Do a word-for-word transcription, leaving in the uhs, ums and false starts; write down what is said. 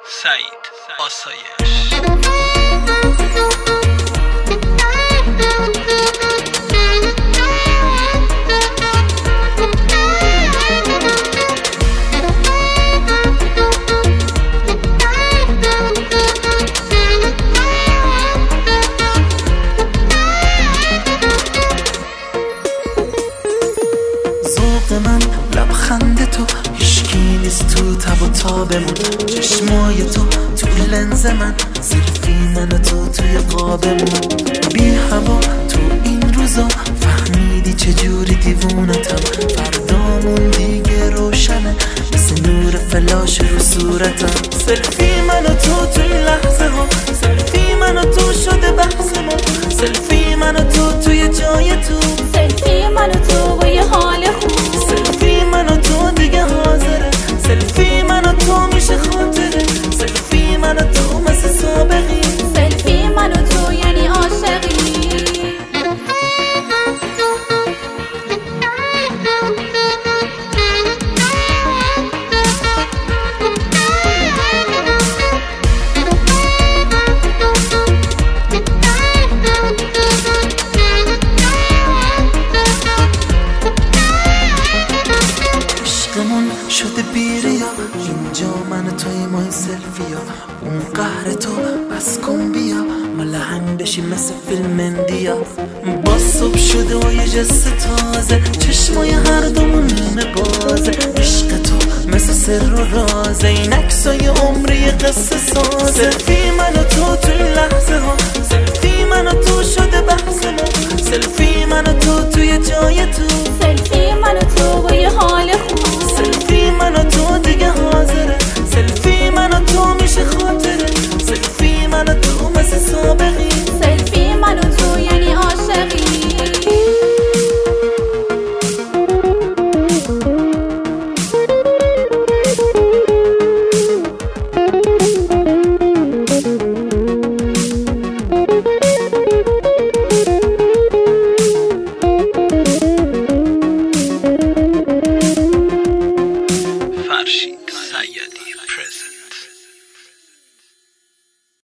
سعید آسایش. من لبخند تو هیشکی نیست تو تب و تابمون، چشمای تو تو لنز من، سلفی من و تو توی قابمون، بی هوا تو این روزا فهمیدی چجوری دیوونتم، فردامون دیگه روشنه مثل نور فلاش رو صورتم، سلفی من و تو توی لحظه ها، سلفی من و تو شده بحثمون، سلفی من و تو توی جای تو، سلفی من و تو با یه حال خوب، سلفی من و تو دیگه حاضره، سلفی من و تو میشه خاطره، سلفی من و تو مثل سابقی، سلفی من و تو یعنی عاشقی. شده بیریا اینجا من و توی ما این سلفیا، اون قهر تو بس کن بیا ما لحن بشیم مثل فیلم اندیا، با صبح شده و یه جس تازه چشمای هر دومون نیمه بازه، عشق تو مثل سر و رازه، این عکسای عمری یه قصه سازه، سلفی من و تو توی لحظه ها، سلفی من و تو شده بحثمون، سلفی من و تو توی جای تو، سلفی